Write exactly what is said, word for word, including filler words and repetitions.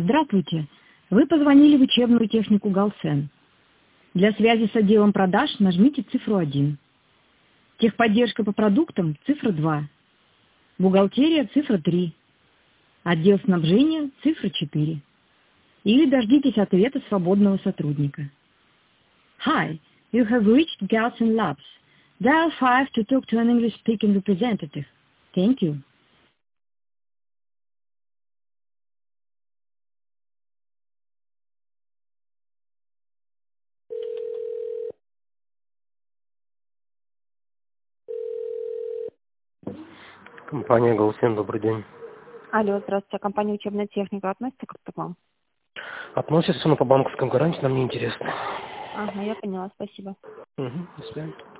Здравствуйте. Вы позвонили в учебную технику Галсен. Для связи с отделом продаж нажмите цифру один. Техподдержка по продуктам – цифра два. Бухгалтерия – цифра три. Отдел снабжения – цифра четыре. Или дождитесь ответа свободного сотрудника. Hi, you have reached Galsen Labs. Dial five to talk to an English-speaking representative. Thank you. Компания Галсен, добрый день. Алло, здравствуйте. Компания «Учебная техника» относится как-то к вам? Относится, но по банковской гарантии нам не интересно. Ага, я поняла, спасибо. Угу, до свидания.